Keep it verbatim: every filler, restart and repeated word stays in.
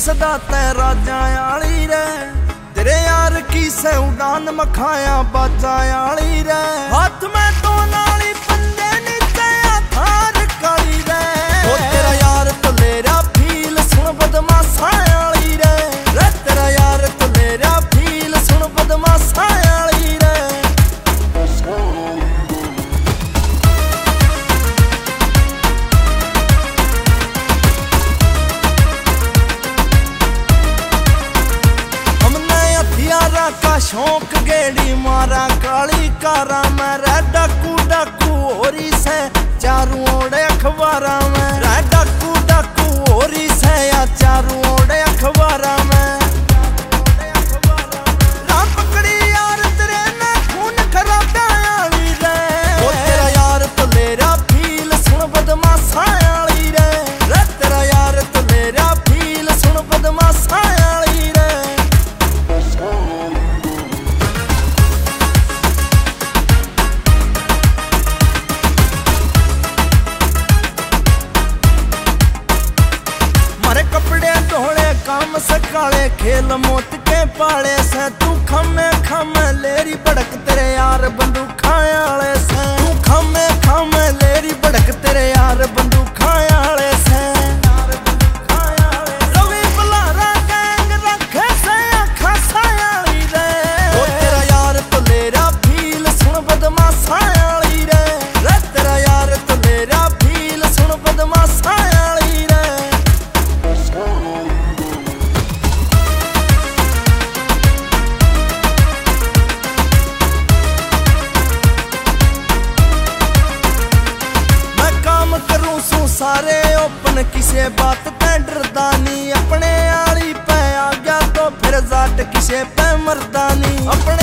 सदा तै राजा आली रे, तेरे यार की से उड़ान मखाया बाजा आली रे। हाथ में तो नाली पंजे नीचे थार काली रे, ओ तेरा यार तो लेरा फील सुन बदमाशा आली रे, रे तेरा यार तो लेरा फील सुन बदमाशा आली रे। का शौक गेड़ी मारा काली कारा में रे, डाकू डाकू होरी से चारू ओड़े अखबारा में रे, डाकू डाकू होरी से या चारू ओड़े अखबारा में। राम पकड़ी यार तेरे ने खून खराबा आली रे, ओ तेरा यार तो लेरा फील सुन बदमाशा आली रे, रे तेरा यार तो लेरा फील सुन बदमाशा आली रे। कपड़े धोले काम सकाले खेल मौत के पाले से, तू खमे खमे लेरी बड़क तेरे यार बंदूखा आले से, तू खमे खमे लेरी बड़क तेरे यार बंदूखा आले से। रवि बलारा गैंग रखे से खासा आली रे, ओ तेरा यार तो लेरा फील सुन बदमाशा आली रे, रे तेरा यार तो लेरा फील सुन बदमाशा आली रे। सारे ओपन किसे बात पे डरदा नी, अपने आली पे आ गया तो फिर जाट किसे पे मरदा नी। अपने